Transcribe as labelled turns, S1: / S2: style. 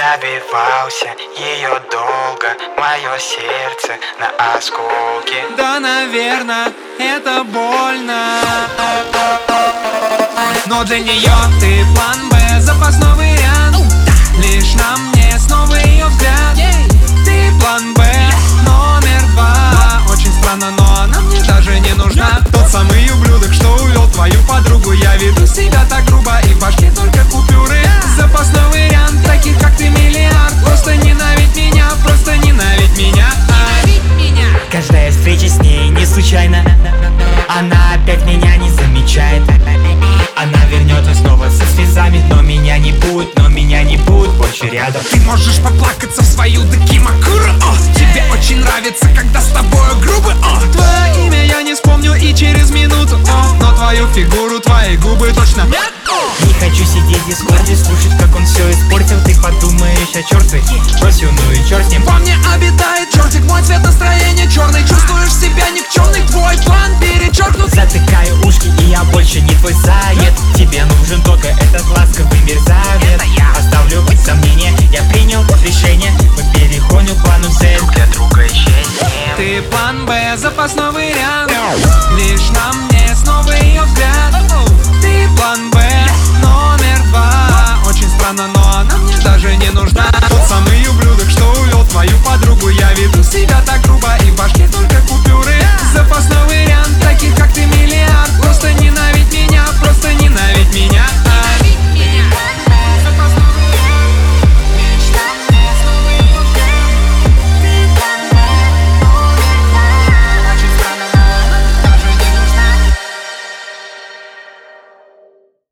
S1: добивался ее долго, мое сердце на осколки.
S2: Да, наверное, это больно, но для нее ты план Б, запасной вариант. Лишь на мне снова ее взгляд. Ты план Б, номер 2. Очень странно, но она мне даже не нужна. Тот самый ублюдок, что увел твою подругу. Я веду себя так грубо, и в башке только купюры. Запасной вариант, таких как ты миллиард. Просто ненавидь меня, просто ненавидь меня.
S3: Каждая встреча с ней не случайна. Она опять меня не замечает. Она вернется снова со слезами, но меня не будет, больше рядом.
S2: Ты можешь поплакаться в свою дакимакуру. Тебе очень нравится, когда с тобою грубо. Твое имя я не вспомню и через минуту. Но твою фигуру, твои губы точно.
S3: Не хочу сидеть в дискорде, слушать, как он все испортил. Ты подумаешь о черте, бросил, ну и черт с ним.
S2: Во мне обитает чертик, мой цвет настроения черный. Чувствуешь себя никчемный, твой план перечеркнут.
S3: Затыкаю ушки, и я больше не твой заяц. Тебе нужен только этот ласковый мерзавец.